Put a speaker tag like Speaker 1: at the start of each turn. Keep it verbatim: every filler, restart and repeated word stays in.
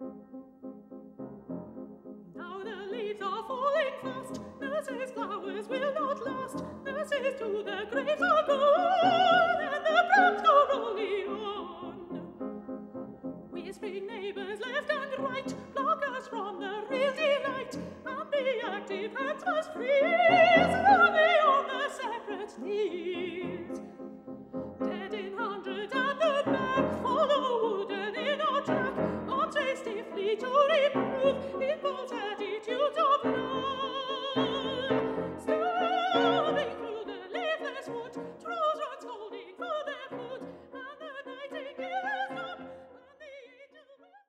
Speaker 1: Now the leaves are falling fast, nurse's flowers will not last, nurses to the graves are gone, and the prams go rolling on. Whispering neighbours left and right, block us from the real delight, and the active hands must freeze, running on the separate knees. Dead in hundred at the back, follow wooden in our track, arms raised stiffly to reprove